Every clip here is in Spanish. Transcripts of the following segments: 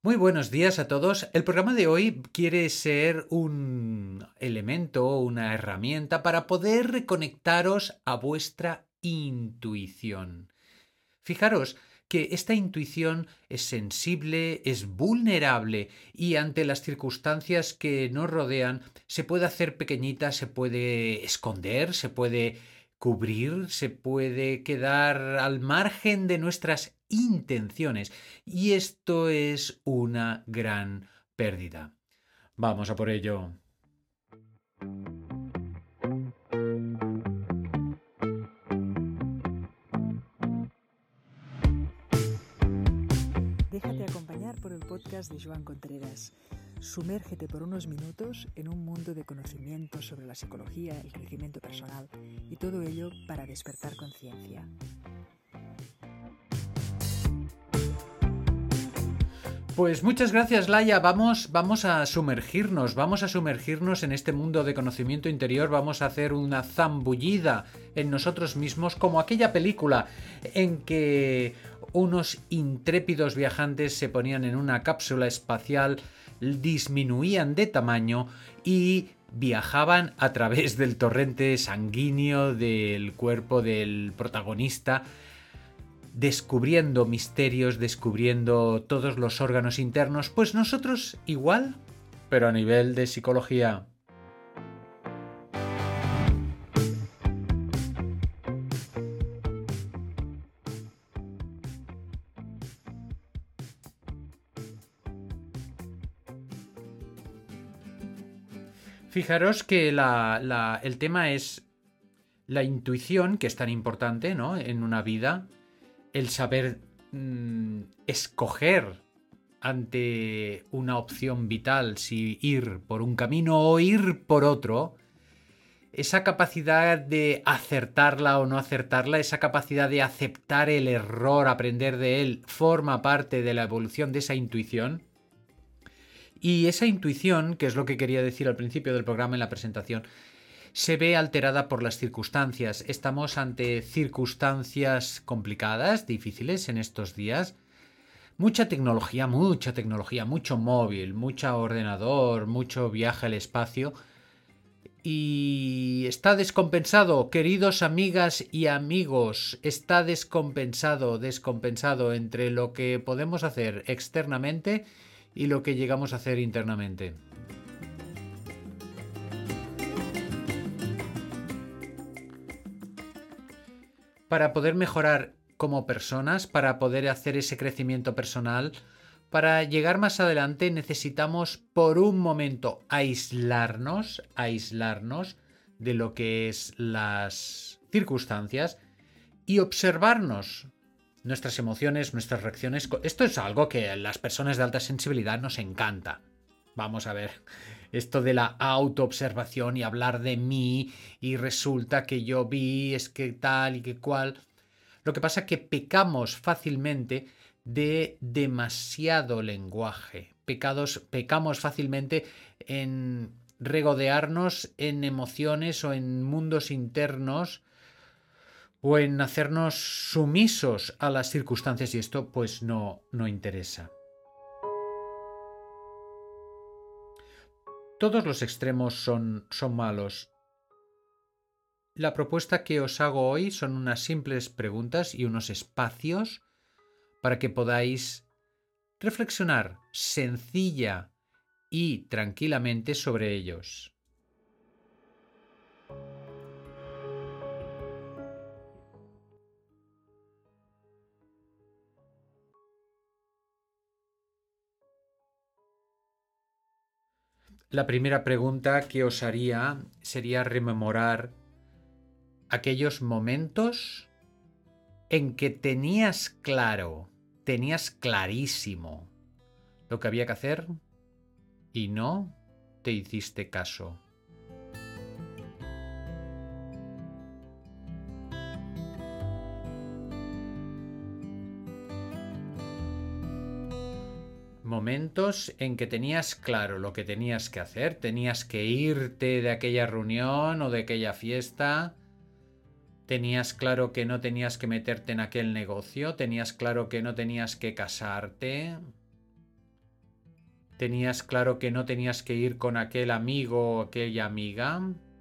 Muy buenos días a todos. El programa de hoy quiere ser un elemento, una herramienta para poder reconectaros a vuestra intuición. Fijaros que esta intuición es sensible, es vulnerable y ante las circunstancias que nos rodean se puede hacer pequeñita, se puede esconder, se puede cubrir, se puede quedar al margen de nuestras intenciones y esto es una gran pérdida. Vamos a por ello. Déjate acompañar por el podcast de Joan Contreras. Sumérgete por unos minutos en un mundo de conocimiento sobre la psicología, el crecimiento personal y todo ello para despertar conciencia. Pues muchas gracias, Laia. Vamos a sumergirnos en este mundo de conocimiento interior, vamos a hacer una zambullida en nosotros mismos, como aquella película en que unos intrépidos viajantes se ponían en una cápsula espacial, disminuían de tamaño y viajaban a través del torrente sanguíneo del cuerpo del protagonista, descubriendo misterios, descubriendo todos los órganos internos. Pues nosotros igual, pero a nivel de psicología. Fijaros que el tema es la intuición, que es tan importante, ¿no?, en una vida, el saber escoger ante una opción vital si ir por un camino o ir por otro, esa capacidad de acertarla o no acertarla, esa capacidad de aceptar el error, aprender de él, forma parte de la evolución de esa intuición. Y esa intuición, que es lo que quería decir al principio del programa en la presentación, se ve alterada por las circunstancias. Estamos ante circunstancias complicadas, difíciles en estos días. Mucha tecnología, mucho móvil, mucho ordenador, mucho viaje al espacio. Y está descompensado, queridos amigas y amigos, está descompensado entre lo que podemos hacer externamente y lo que llegamos a hacer internamente. Para poder mejorar como personas, para poder hacer ese crecimiento personal, para llegar más adelante necesitamos por un momento aislarnos de lo que es las circunstancias y observarnos nuestras emociones, nuestras reacciones. Esto es algo que a las personas de alta sensibilidad nos encanta. Vamos a ver, esto de la autoobservación y hablar de mí y resulta que yo vi, es que tal y que cual. Lo que pasa es que pecamos fácilmente de demasiado lenguaje. Pecamos fácilmente en regodearnos en emociones o en mundos internos o en hacernos sumisos a las circunstancias y esto pues no interesa. Todos los extremos son malos. La propuesta que os hago hoy son unas simples preguntas y unos espacios para que podáis reflexionar sencilla y tranquilamente sobre ellos. La primera pregunta que os haría sería rememorar aquellos momentos en que tenías clarísimo lo que había que hacer y no te hiciste caso. Momentos en que tenías claro lo que tenías que hacer, tenías que irte de aquella reunión o de aquella fiesta, tenías claro que no tenías que meterte en aquel negocio, tenías claro que no tenías que casarte. Tenías claro que no tenías que ir con aquel amigo o aquella amiga.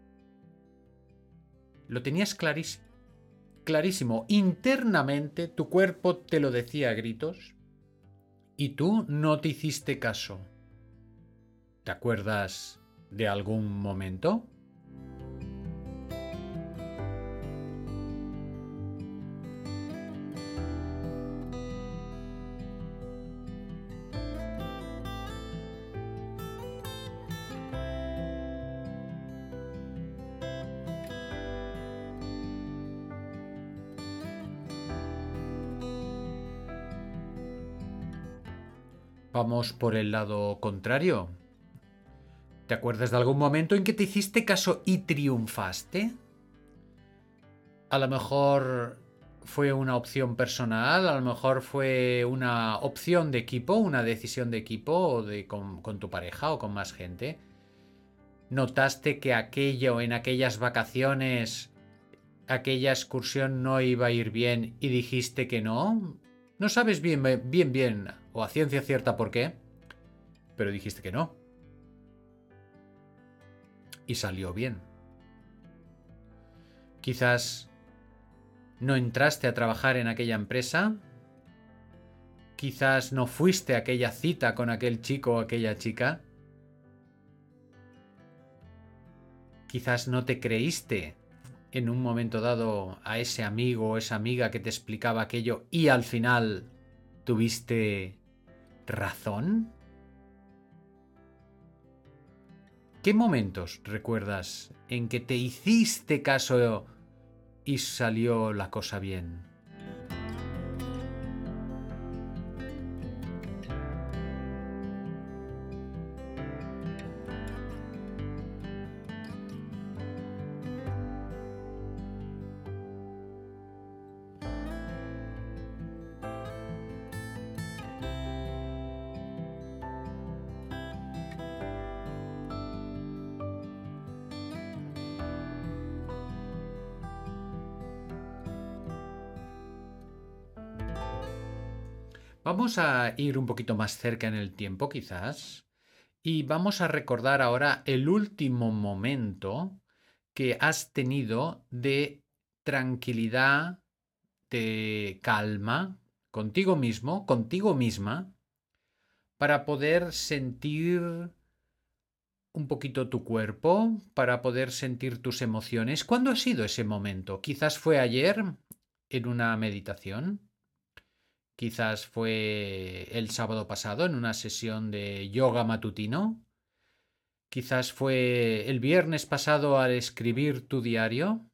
Lo tenías clarísimo. Clarísimo. Internamente tu cuerpo te lo decía a gritos y tú no te hiciste caso. ¿Te acuerdas de algún momento? Vamos por el lado contrario. ¿Te acuerdas de algún momento en que te hiciste caso y triunfaste? A lo mejor fue una opción personal, a lo mejor fue una opción de equipo, una decisión de equipo o con tu pareja o con más gente. ¿Notaste que aquello en aquellas vacaciones, aquella excursión no iba a ir bien y dijiste que no? No sabes bien o a ciencia cierta por qué, pero dijiste que no. Y salió bien. Quizás no entraste a trabajar en aquella empresa. Quizás no fuiste a aquella cita con aquel chico o aquella chica. Quizás no te creíste en un momento dado a ese amigo o esa amiga que te explicaba aquello y al final tuviste razón. ¿Qué momentos recuerdas en que te hiciste caso y salió la cosa bien? Vamos a ir un poquito más cerca en el tiempo, quizás, y vamos a recordar ahora el último momento que has tenido de tranquilidad, de calma, contigo mismo, contigo misma, para poder sentir un poquito tu cuerpo, para poder sentir tus emociones. ¿Cuándo ha sido ese momento? Quizás fue ayer en una meditación. Quizás fue el sábado pasado en una sesión de yoga matutino. Quizás fue el viernes pasado al escribir tu diario.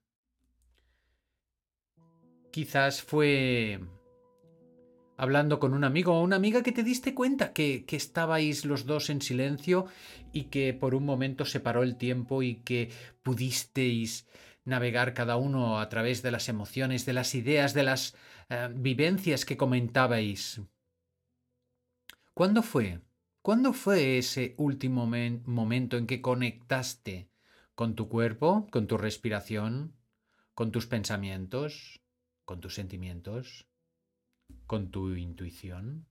Quizás fue hablando con un amigo o una amiga que te diste cuenta que estabais los dos en silencio y que por un momento se paró el tiempo y que pudisteis navegar cada uno a través de las emociones, de las ideas, de las vivencias que comentabais. ¿Cuándo fue? ¿Cuándo fue ese último momento en que conectaste con tu cuerpo, con tu respiración, con tus pensamientos, con tus sentimientos, con tu intuición?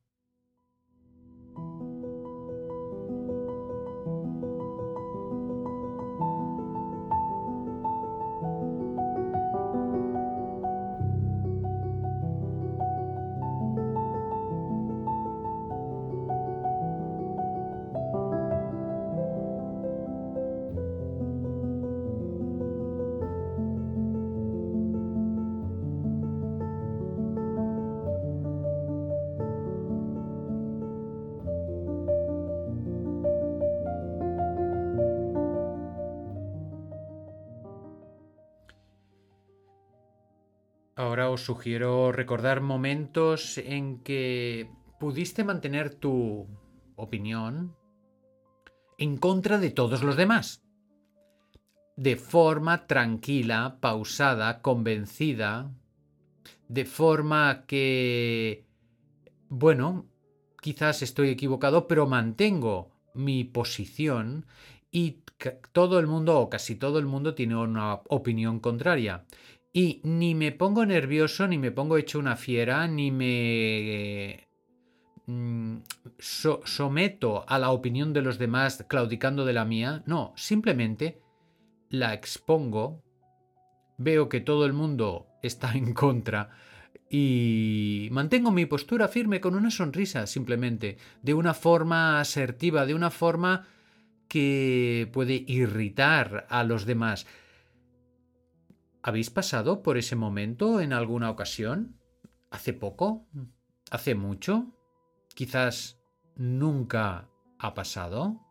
Ahora os sugiero recordar momentos en que pudiste mantener tu opinión en contra de todos los demás. De forma tranquila, pausada, convencida, de forma que, bueno, quizás estoy equivocado, pero mantengo mi posición y todo el mundo o casi todo el mundo tiene una opinión contraria. Y ni me pongo nervioso, ni me pongo hecho una fiera, someto a la opinión de los demás claudicando de la mía. No, simplemente la expongo, veo que todo el mundo está en contra y mantengo mi postura firme con una sonrisa, simplemente, de una forma asertiva, de una forma que puede irritar a los demás. ¿Habéis pasado por ese momento en alguna ocasión? ¿Hace poco? ¿Hace mucho? ¿Quizás nunca ha pasado?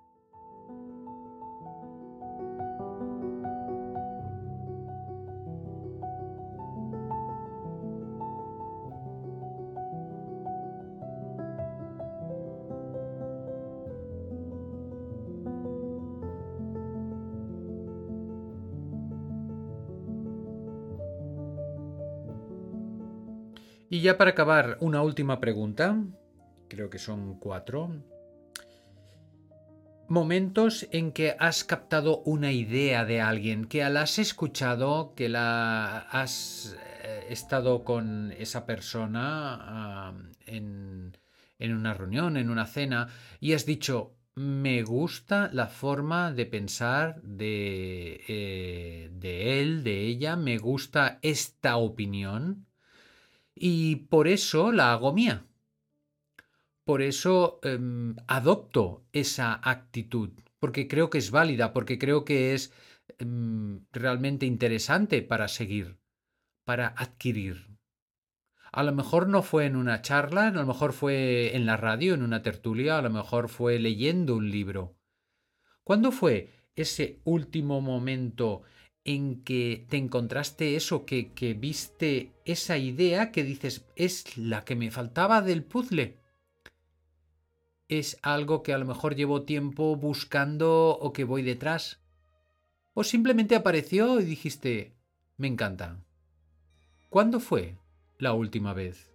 Y ya para acabar, una última pregunta. Creo que son 4. Momentos en que has captado una idea de alguien, que la has escuchado, que la has estado con esa persona en una reunión, en una cena, y has dicho, me gusta la forma de pensar de él, de ella, me gusta esta opinión, y por eso la hago mía. Por eso adopto esa actitud, porque creo que es válida, porque creo que es realmente interesante para seguir, para adquirir. A lo mejor no fue en una charla, a lo mejor fue en la radio, en una tertulia, a lo mejor fue leyendo un libro. ¿Cuándo fue ese último momento en que te encontraste eso, que viste esa idea que dices, es la que me faltaba del puzzle? ¿Es algo que a lo mejor llevo tiempo buscando o que voy detrás? ¿O simplemente apareció y dijiste, me encanta? ¿Cuándo fue la última vez?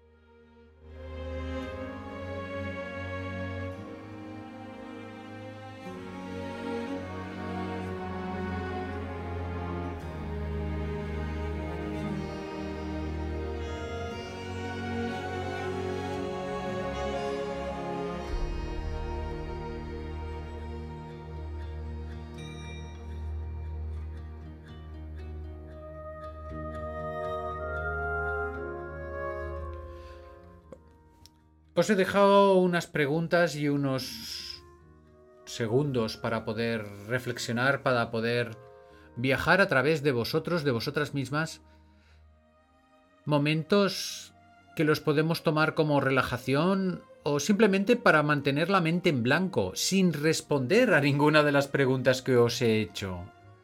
Os he dejado unas preguntas y unos segundos para poder reflexionar, para poder viajar a través de vosotros, de vosotras mismas. Momentos que los podemos tomar como relajación o simplemente para mantener la mente en blanco, sin responder a ninguna de las preguntas que os he hecho.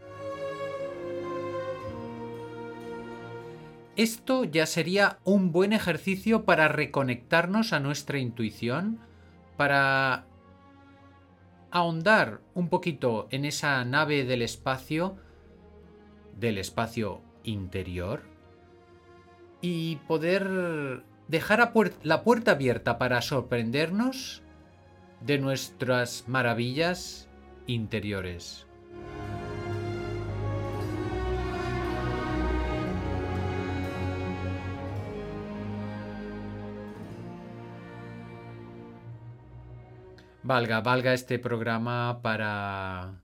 Esto ya sería un buen ejercicio para reconectarnos a nuestra intuición, para ahondar un poquito en esa nave del espacio interior, y poder dejar la puerta abierta para sorprendernos de nuestras maravillas interiores. Valga este programa para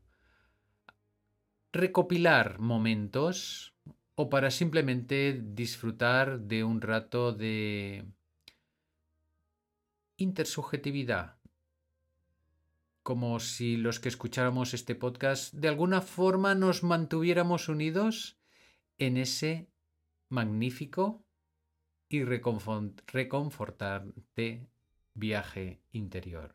recopilar momentos o para simplemente disfrutar de un rato de intersubjetividad, como si los que escucháramos este podcast de alguna forma nos mantuviéramos unidos en ese magnífico y reconfortante viaje interior.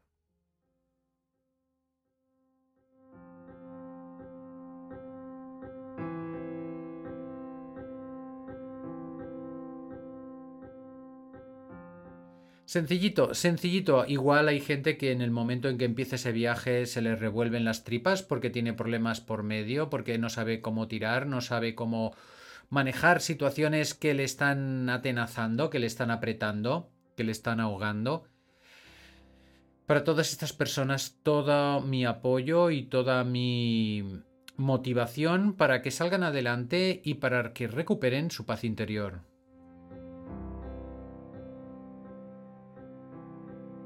Sencillito, sencillito. Igual hay gente que en el momento en que empieza ese viaje se le revuelven las tripas porque tiene problemas por medio, porque no sabe cómo tirar, no sabe cómo manejar situaciones que le están atenazando, que le están apretando, que le están ahogando. Para todas estas personas, todo mi apoyo y toda mi motivación para que salgan adelante y para que recuperen su paz interior.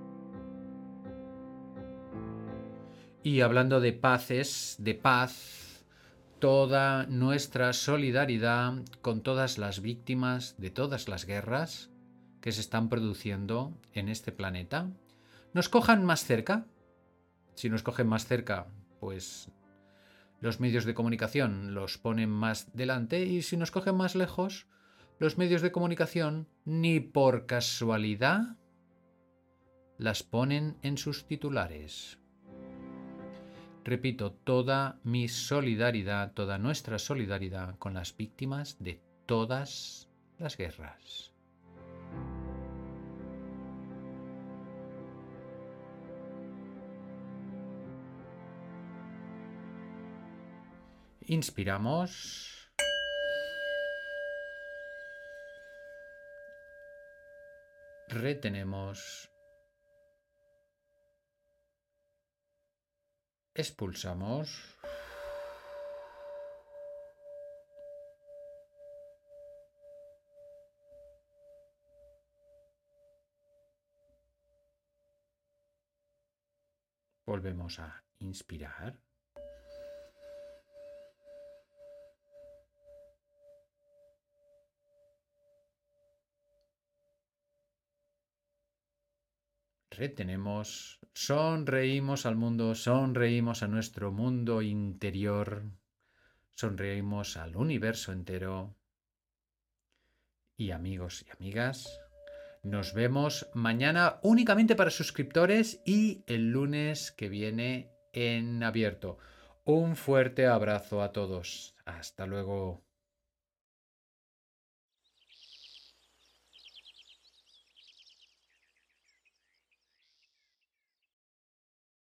Y hablando de paz, toda nuestra solidaridad con todas las víctimas de todas las guerras que se están produciendo en este planeta. ¿Nos cojan más cerca? Si nos cogen más cerca, pues los medios de comunicación los ponen más delante, y si nos cogen más lejos, los medios de comunicación ni por casualidad las ponen en sus titulares. Repito, toda mi solidaridad, toda nuestra solidaridad con las víctimas de todas las guerras. Inspiramos. Retenemos. Expulsamos. Volvemos a inspirar. Retenemos, sonreímos al mundo, sonreímos a nuestro mundo interior, sonreímos al universo entero. Y amigos y amigas, nos vemos mañana únicamente para suscriptores y el lunes que viene en abierto. Un fuerte abrazo a todos. Hasta luego.